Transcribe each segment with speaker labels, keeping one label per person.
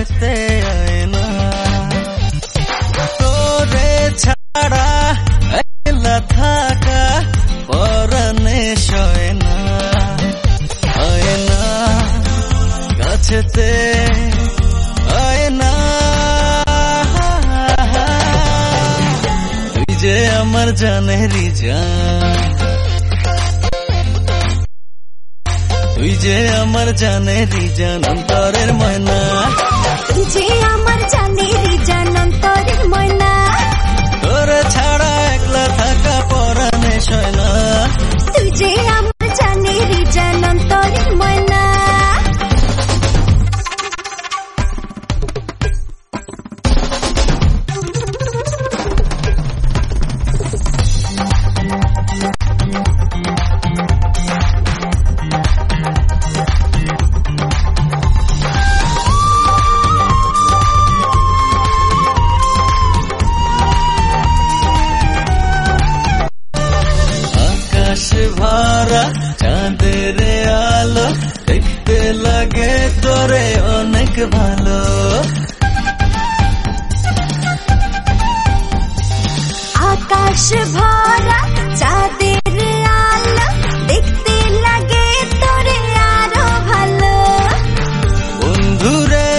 Speaker 1: কাছেতে আয় না, তোরে ছাড়া একলা থাকা পরাণে সয় না, আয় না কাছেতে আয় না। তুই যে আমার জানেরই জান, তুই যে আমার জানেরই জান, অন্তরের ময়না,
Speaker 2: তুই যে আমার জানেরই জান, অন্তরের ময়না।
Speaker 1: তোরে ছাড়া একলা থাকা পরাণে সয় না,
Speaker 2: তুই যে আমার জানেরই জান, অন্তরের ময়না।
Speaker 1: ভরা চাঁদের আলো দেখতে লাগে তোরে অনেক ভালো,
Speaker 2: আকাশ ভরা চাঁদের আলো দেখতে লাগে তোরে আরো ভালো।
Speaker 1: বন্ধুরে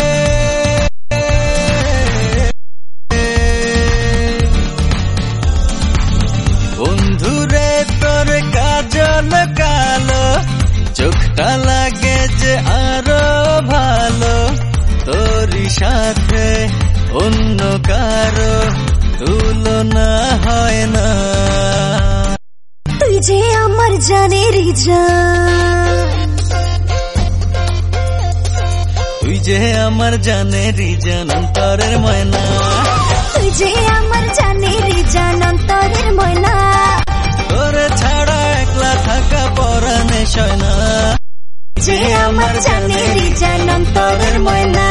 Speaker 1: বন্ধুরে তোর কাজল কালো চোখটা লাগে যে আরো ভালো, তোরই সাথে অন্য কারো তুলনা হয় না।
Speaker 2: তুই যে আমার জানেরই জান,
Speaker 1: তুই যে আমার জানেরই জান, অন্তরের ময়না,
Speaker 2: তুই যে আমার জানেরই জান, অন্তরের ময়না।
Speaker 1: তোরে ছাড়া একলা থাকা পরাণে সয় না,
Speaker 2: যে আমার জানেরই জান, অন্তরের ময়না।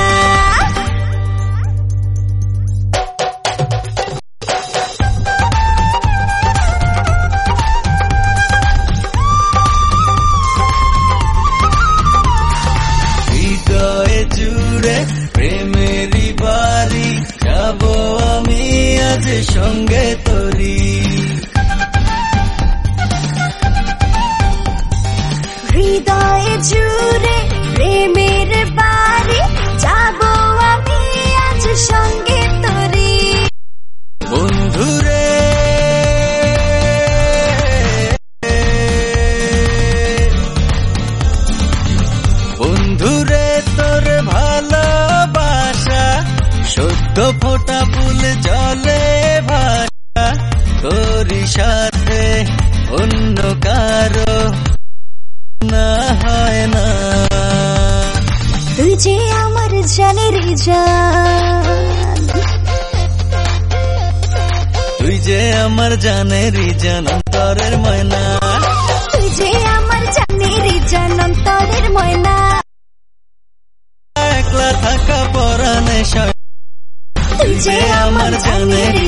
Speaker 1: হৃদয়ে জুড়ে প্রেমেরই বাড়ি যাব আমি আজ সঙ্গে তোরি,
Speaker 2: হৃদয়ে জুড়ে প্রেমের বাড়ি যাব আমি আজ সঙ্গে তোরি।
Speaker 1: বন্ধুরে বন্ধুরে তোর ভালোবাসা সদ্য ফোটা ফুল জলে ভাসা, তোরই সাথে অন্য কারো না হয় না।
Speaker 2: তুই যে আমার জানেরই জান,
Speaker 1: তুই যে আমার জানেরই জান, অন্তরের ময়না,
Speaker 2: তুই যে আমার জানেরই জান, অন্তরের ময়না।
Speaker 1: একলা থাকা পরাণে সয়,
Speaker 2: তুই যে আমার জানেরই